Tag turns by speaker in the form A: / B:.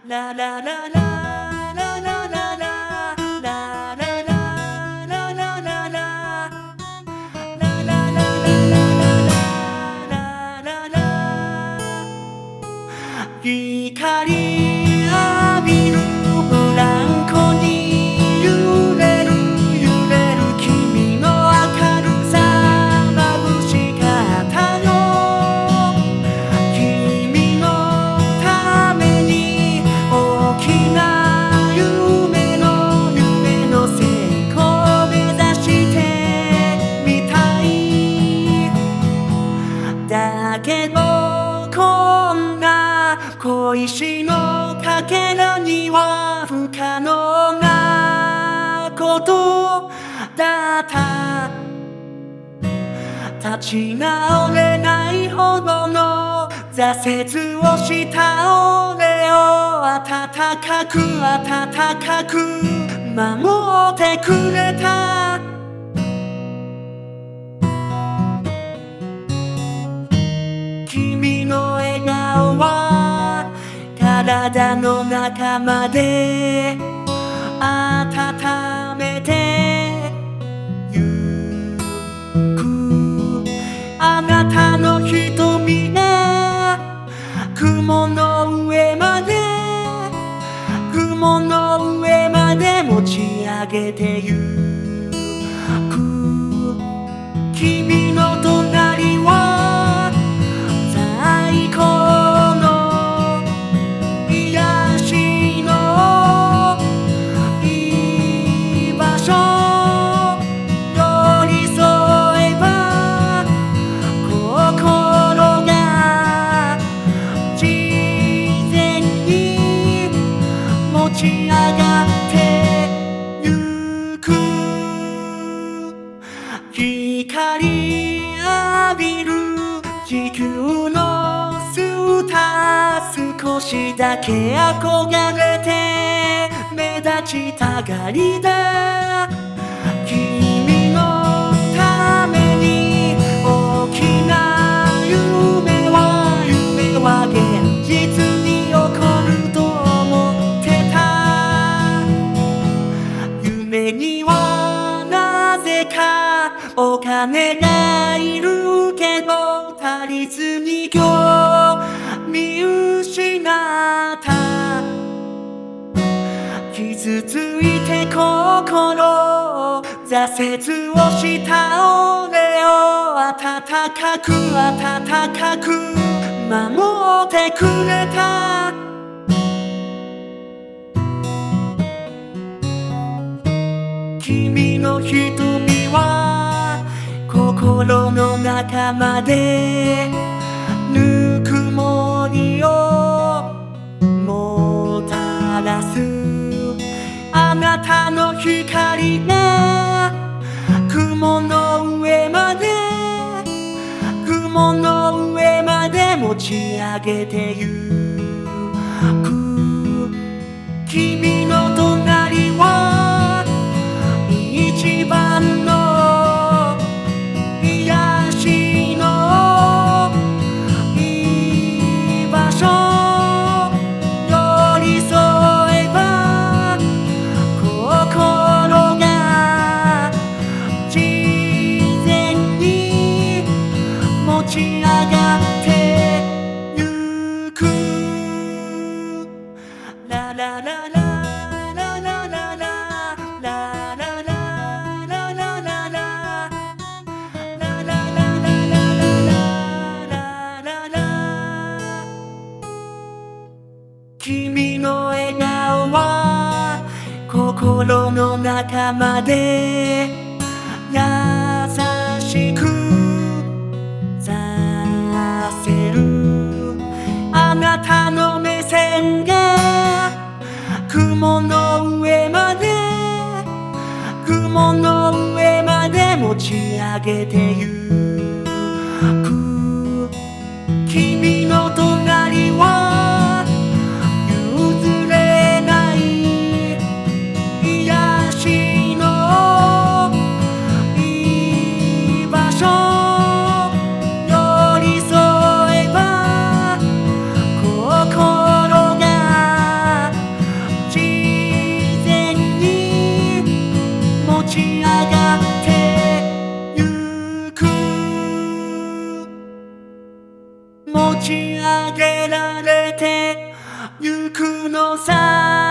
A: ララララララララララララララララ光浴びるブランコに揺れる揺れる君の明るさ眩しかったよ。君のために大きな夢の成功目指してみたい。だけどこんな小石のかけらには不可能なことだった。立ち直れないほどの挫折をした俺を温かく守ってくれた。君の笑顔は体の中まで温めてゆく。あなたの瞳が雲の上まで持ち上げてゆく。君の隣は最高の癒しの居場所。寄り添えば心が自然に持ち上がってゆく。光浴びる地球のスター、少しだけ憧れて目立ちたがりだ。君のために大きな夢は現実に起こると思ってた。夢にはなぜかお金がいるけど足りずに今日見失った。傷ついて心挫折をした俺を温かく守ってくれた。君の瞳は心の中までぬくもりをもたらす。あなたの光が雲の上まで持ち上げてゆく。君の隣は一番の癒しの居場所。寄り添えば心が自然に持ち上がってゆく。ララララララララララ君の笑顔は心の中まで優しくさせる。あなたの目線が雲の上まで持ち上げてゆく。君の隣は譲れない癒しの居場所。寄り添えば心がち上げられてゆくのさ